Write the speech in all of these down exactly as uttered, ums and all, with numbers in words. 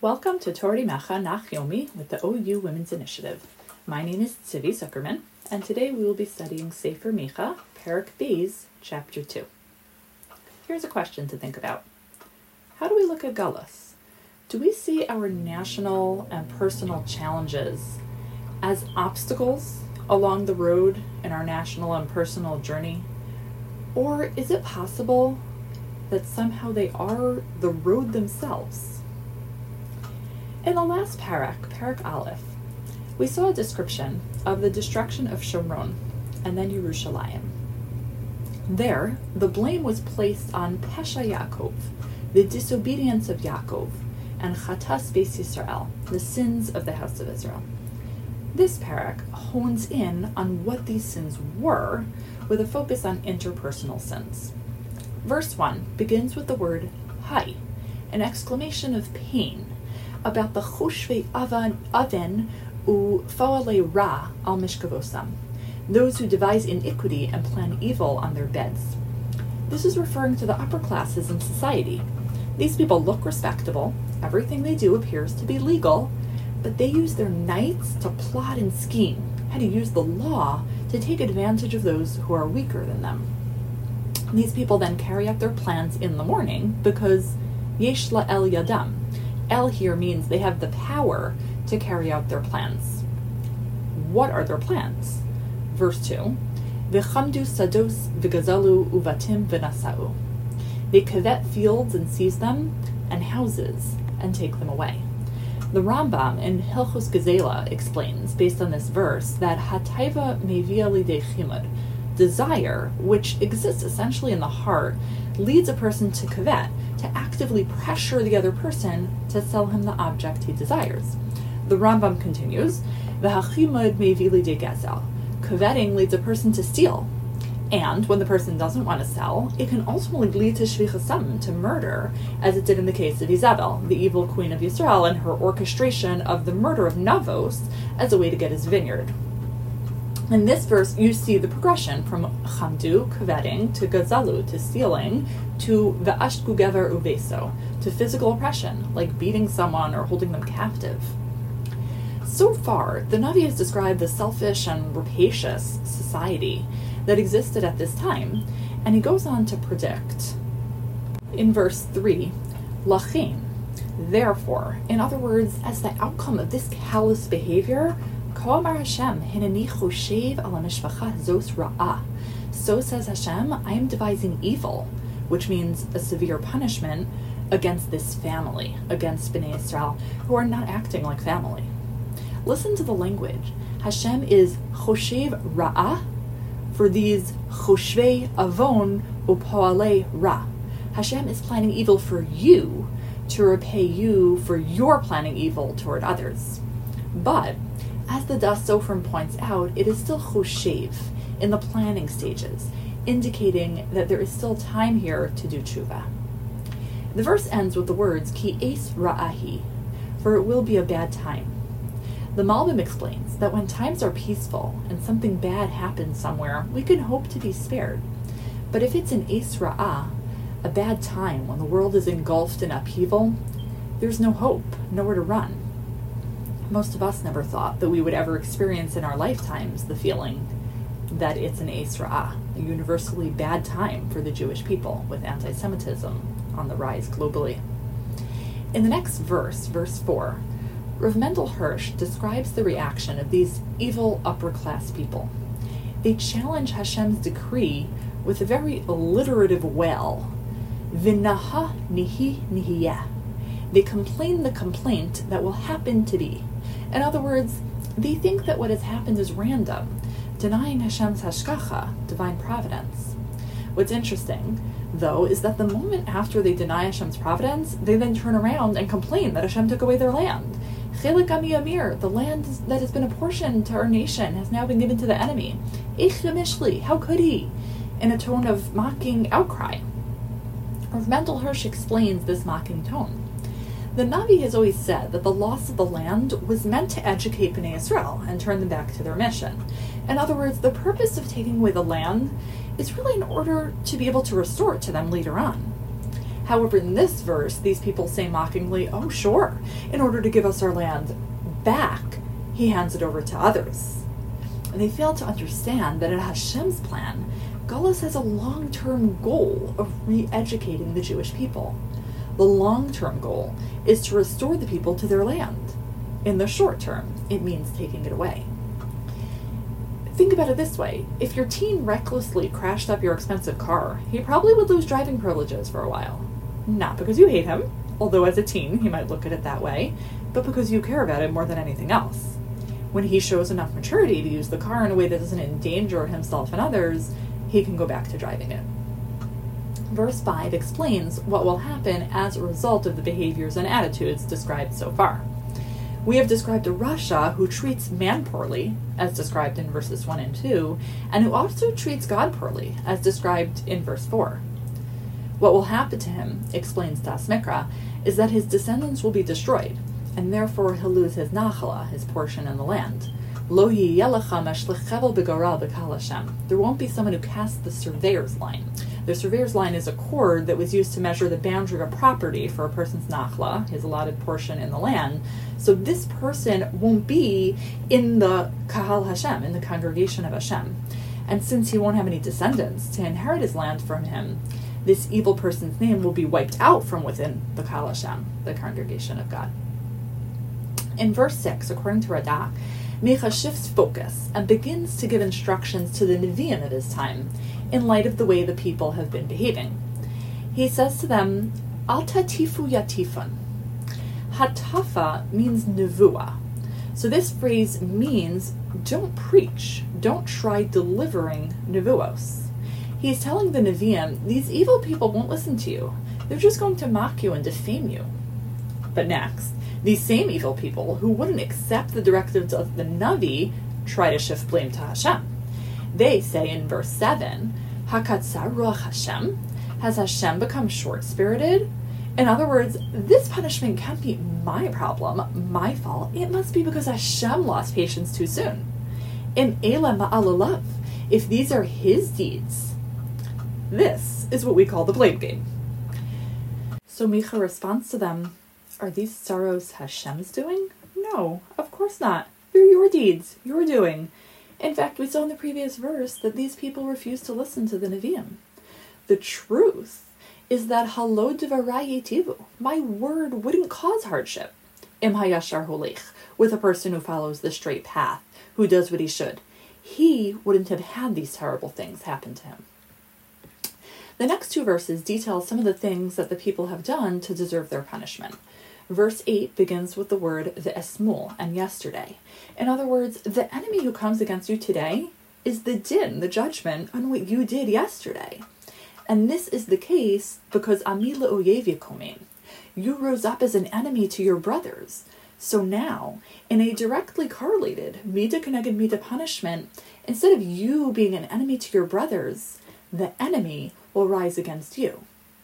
Welcome to Torah Mecha Nach Yomi with the O U Women's Initiative. My name is Tzivi Zuckerman, and today we will be studying Sefer Micha, Perek Beis, Chapter two. Here's a question to think about. How do we look at Galus? Do we see our national and personal challenges as obstacles along the road in our national and personal journey? Or is it possible that somehow they are the road themselves? In the last parak, Perek Aleph, we saw a description of the destruction of Shomron and then Yerushalayim. There, the blame was placed on Pesha Yaakov, the disobedience of Yaakov, and Chatas Beis Yisrael, the sins of the house of Israel. This parak hones in on what these sins were, with a focus on interpersonal sins. Verse one begins with the word Hai, an exclamation of pain about the Choshvei Aven u Fa'alei Ra al Mishkavosam, those who devise iniquity and plan evil on their beds. This is referring to the upper classes in society. These people look respectable, everything they do appears to be legal, but they use their nights to plot and scheme, how to use the law to take advantage of those who are weaker than them. These people then carry out their plans in the morning because Yesh la'el yadam. El here means they have the power to carry out their plans. What are their plans? Verse two, V'chamdu sados v'gazalu uvatim v'nasa'u. They covet fields and seize them, and houses, and take them away. The Rambam in Hilchos Gezela explains, based on this verse, that hataiva mevia lidei chimud, desire, which exists essentially in the heart, leads a person to covet, to actively pressure the other person to sell him the object he desires. The Rambam continues, V'hachimud mevi lidei gezel. Coveting leads a person to steal, and when the person doesn't want to sell, it can ultimately lead to shvichas, to murder, as it did in the case of Isabel, the evil queen of Yisrael, and her orchestration of the murder of Navos as a way to get his vineyard. In this verse, you see the progression from chamdu, coveting, to gazalu, to stealing, to ve'ashku gever uveso, to physical oppression, like beating someone or holding them captive. So far, the Navi has described the selfish and rapacious society that existed at this time, and he goes on to predict, in verse three, lachin, therefore, in other words, as the outcome of this callous behavior, K'amar Hashem, hineni choshev ala mishpacha zos ra'ah. So says Hashem, I am devising evil, which means a severe punishment against this family, against Bnei Yisrael, who are not acting like family. Listen to the language. Hashem is choshev ra'ah for these choshvei avon upoalei ra. Hashem is planning evil for you to repay you for your planning evil toward others. But as the Das Sofrim points out, it is still choshev in the planning stages, indicating that there is still time here to do tshuva. The verse ends with the words, Ki es ra'ahi, for it will be a bad time. The Malbim explains that when times are peaceful and something bad happens somewhere, we can hope to be spared. But if it's an es ra'ah, a bad time when the world is engulfed in upheaval, there's no hope, nowhere to run. Most of us never thought that we would ever experience in our lifetimes the feeling that it's an es ra'ah, a universally bad time for the Jewish people, with anti-Semitism on the rise globally. In the next verse, verse four, Rav Mendel Hirsch describes the reaction of these evil upper-class people. They challenge Hashem's decree with a very alliterative wail, V'naha nihi nihiyeh. They complain the complaint that will happen to be. In other words, they think that what has happened is random, denying Hashem's hashgacha, divine providence. What's interesting, though, is that the moment after they deny Hashem's providence, they then turn around and complain that Hashem took away their land. Chelik ami amir, the land that has been apportioned to our nation, has now been given to the enemy. Ich mishli, how could he? In a tone of mocking outcry. Rav Mendel Hirsch explains this mocking tone. The Navi has always said that the loss of the land was meant to educate Bnei Yisrael and turn them back to their mission. In other words, the purpose of taking away the land is really in order to be able to restore it to them later on. However, in this verse, these people say mockingly, oh sure, in order to give us our land back, he hands it over to others. And they fail to understand that in Hashem's plan, Galus has a long-term goal of re-educating the Jewish people. The long-term goal is to restore the people to their land. In the short term, it means taking it away. Think about it this way. If your teen recklessly crashed up your expensive car, he probably would lose driving privileges for a while. Not because you hate him, although as a teen he might look at it that way, but because you care about him more than anything else. When he shows enough maturity to use the car in a way that doesn't endanger himself and others, he can go back to driving it. Verse five explains what will happen as a result of the behaviors and attitudes described so far. We have described a Rasha who treats man poorly, as described in verses one and two, and who also treats God poorly, as described in verse four. What will happen to him, explains Das Mikra, is that his descendants will be destroyed, and therefore he'll lose his nachala, his portion in the land. Lo yiyelecha meshlichevel begaral b'kal Hashem. There won't be someone who casts the surveyor's line. The surveyor's line is a cord that was used to measure the boundary of a property for a person's nachla, his allotted portion in the land. So this person won't be in the Kahal Hashem, in the congregation of Hashem. And since he won't have any descendants to inherit his land from him, this evil person's name will be wiped out from within the Kahal Hashem, the congregation of God. In verse six, according to Radak, Micha shifts focus and begins to give instructions to the Nevi'im of his time in light of the way the people have been behaving. He says to them, Al tatifu yatifun. Hatafa means nevuah. So this phrase means don't preach, don't try delivering nevuos. He's telling the Nevi'im, these evil people won't listen to you. They're just going to mock you and defame you. But next, these same evil people who wouldn't accept the directives of the Navi try to shift blame to Hashem. They say in verse seven, Hakatzar ruach Hashem? Has Hashem become short-spirited? In other words, this punishment can't be my problem, my fault. It must be because Hashem lost patience too soon. Im ele ma'alalav. If these are his deeds, this is what we call the blame game. So Micha responds to them, are these sorrows Hashem's doing? No, of course not. They're your deeds, your doing. In fact, we saw in the previous verse that these people refused to listen to the Nevi'im. The truth is that halo devarai yetivu, my word wouldn't cause hardship. Im hayashar holech, with a person who follows the straight path, who does what he should. He wouldn't have had these terrible things happen to him. The next two verses detail some of the things that the people have done to deserve their punishment. Verse eight begins with the word ve'esmul, and yesterday. In other words, the enemy who comes against you today is the din, the judgment on what you did yesterday. And this is the case because ami le'oyev yakomin. You rose up as an enemy to your brothers. So now, in a directly correlated mida keneged mida punishment, instead of you being an enemy to your brothers, the enemy will rise against you.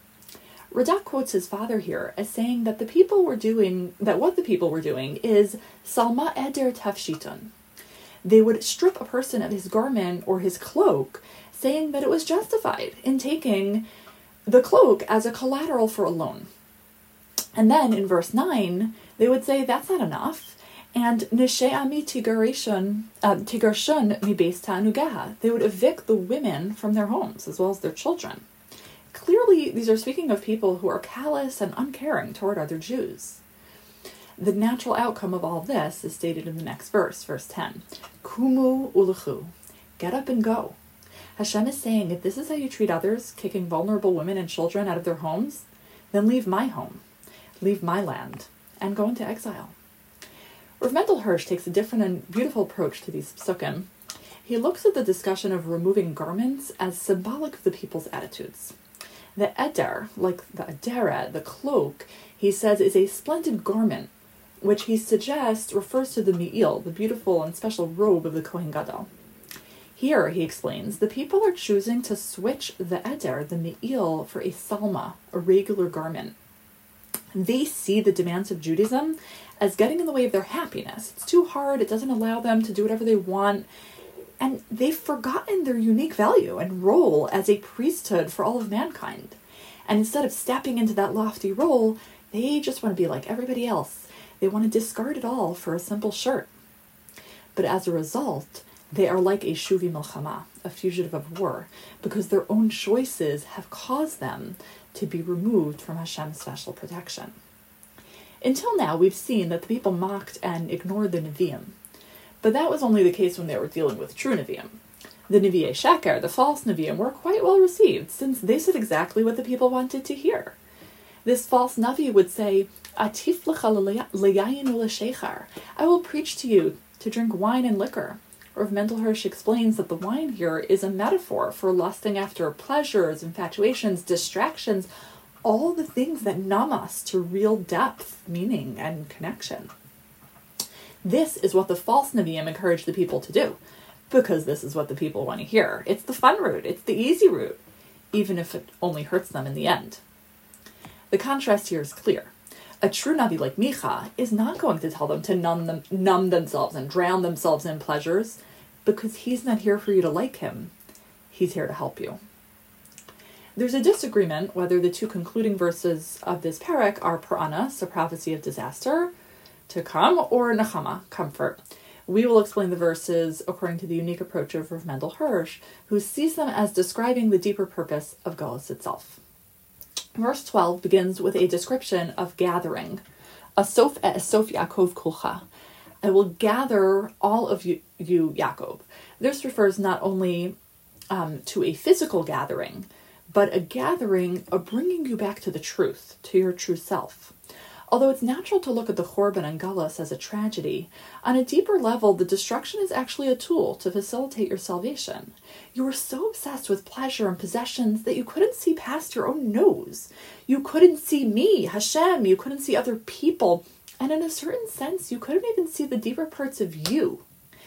Radak quotes his father here as saying that the people were doing, that what the people were doing is salma eder tafshitun. They would strip a person of his garment or his cloak, saying that it was justified in taking the cloak as a collateral for a loan. And then in verse nine, they would say that's not enough. And nishe'ami tigarishun tigarshun mi beis ta'anugaha. They would evict the women from their homes as well as their children. Clearly, these are speaking of people who are callous and uncaring toward other Jews. The natural outcome of all this is stated in the next verse, verse ten. Kumu uluchu. Get up and go. Hashem is saying, if this is how you treat others, kicking vulnerable women and children out of their homes, then leave my home, leave my land, and go into exile. Rav Mendel Hirsch takes a different and beautiful approach to these psukim. He looks at the discussion of removing garments as symbolic of the people's attitudes. The eder, like the adera, the cloak, he says is a splendid garment, which he suggests refers to the mi'il, the beautiful and special robe of the Kohen Gadol. Here, he explains, the people are choosing to switch the eder, the mi'il, for a salma, a regular garment. They see the demands of Judaism as getting in the way of their happiness. It's too hard, it doesn't allow them to do whatever they want, and they've forgotten their unique value and role as a priesthood for all of mankind. And instead of stepping into that lofty role, they just want to be like everybody else. They want to discard it all for a simple shirt. But as a result, they are like a shuvi milchama, a fugitive of war, because their own choices have caused them to be removed from Hashem's special protection. Until now, we've seen that the people mocked and ignored the Nevi'im, but that was only the case when they were dealing with true Nevi'im. The Nevi'ei Sheker, the false Nevi'im, were quite well received, since they said exactly what the people wanted to hear. This false Navi would say, Atif lecha leyayin u'leshechar, I will preach to you to drink wine and liquor. Rav Mendel Hirsch explains that the wine here is a metaphor for lusting after pleasures, infatuations, distractions, all the things that numb us to real depth, meaning, and connection. This is what the false Nevi'im encourage the people to do, because this is what the people want to hear. It's the fun route, it's the easy route, even if it only hurts them in the end. The contrast here is clear. A true Navi like Micha is not going to tell them to numb, them, numb themselves and drown themselves in pleasures, because he's not here for you to like him. He's here to help you. There's a disagreement whether the two concluding verses of this parak are Puranas, a prophecy of disaster to come, or Nechama, comfort. We will explain the verses according to the unique approach of Rav Mendel Hirsch, who sees them as describing the deeper purpose of Galus itself. Verse twelve begins with a description of gathering. Asof e'esof Yaakov kulcha. I will gather all of you, you Yaakov. This refers not only um, to a physical gathering, but a gathering of bringing you back to the truth, to your true self. Although it's natural to look at the Chorban and Galus as a tragedy, on a deeper level, the destruction is actually a tool to facilitate your salvation. You were so obsessed with pleasure and possessions that you couldn't see past your own nose. You couldn't see me, Hashem. You couldn't see other people. And in a certain sense, you couldn't even see the deeper parts of you.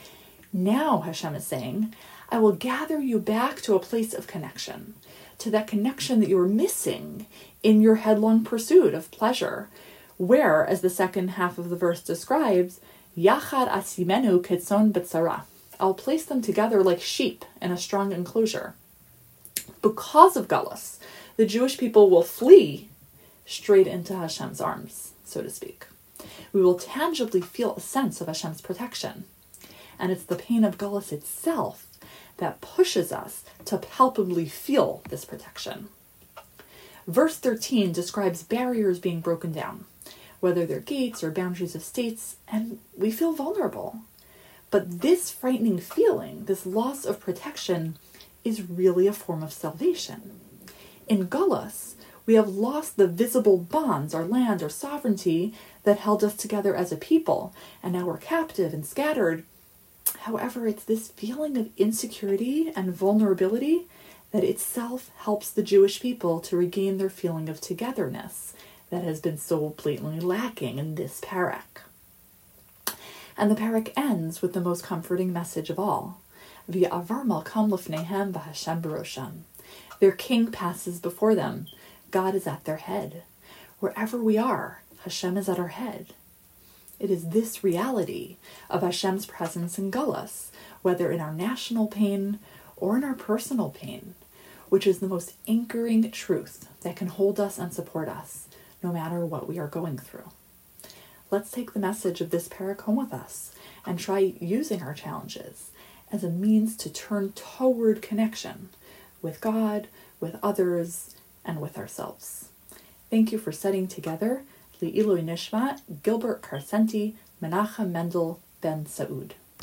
Now, Hashem is saying, I will gather you back to a place of connection, to that connection that you were missing in your headlong pursuit of pleasure, where, as the second half of the verse describes, Yachad asimenu ketzon betzara. I'll place them together like sheep in a strong enclosure. Because of Galus, the Jewish people will flee straight into Hashem's arms, so to speak. We will tangibly feel a sense of Hashem's protection. And it's the pain of Galus itself that pushes us to palpably feel this protection. Verse thirteen describes barriers being broken down, whether they're gates or boundaries of states, and we feel vulnerable. But this frightening feeling, this loss of protection, is really a form of salvation. In Galus, we have lost the visible bonds, our land, our sovereignty, that held us together as a people, and now we're captive and scattered. However, it's this feeling of insecurity and vulnerability that itself helps the Jewish people to regain their feeling of togetherness that has been so blatantly lacking in this parak. And the parak ends with the most comforting message of all. V'avar malkam lefnehem v'Hashem b'rosham. Their king passes before them. God is at their head. Wherever we are, Hashem is at our head. It is this reality of Hashem's presence in Galus, whether in our national pain or in our personal pain, which is the most anchoring truth that can hold us and support us, no matter what we are going through. Let's take the message of this parak home with us and try using our challenges as a means to turn toward connection with God, with others, and with ourselves. Thank you for studying together. Li'ilui Nishmat, Gilbert Carcenti, Menachem Mendel Ben Saud.